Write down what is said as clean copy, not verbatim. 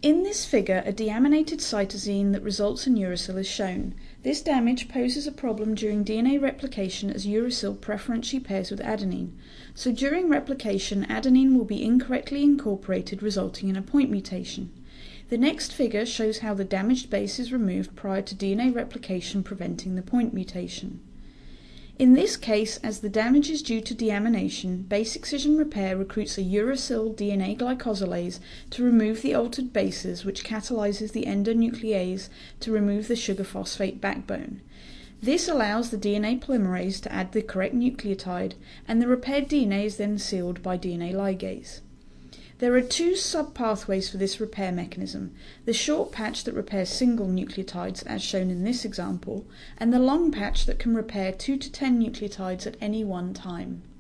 In this figure, a deaminated cytosine that results in uracil is shown. This damage poses a problem during DNA replication as uracil preferentially pairs with adenine. So during replication, adenine will be incorrectly incorporated, resulting in a point mutation. The next figure shows how the damaged base is removed prior to DNA replication, preventing the point mutation. In this case, as the damage is due to deamination, base excision repair recruits a uracil DNA glycosylase to remove the altered bases, which catalyzes the endonuclease to remove the sugar phosphate backbone. This allows the DNA polymerase to add the correct nucleotide, and the repaired DNA is then sealed by DNA ligase. There are two sub-pathways for this repair mechanism: the short patch that repairs single nucleotides, as shown in this example, and the long patch that can repair 2 to 10 nucleotides at any one time.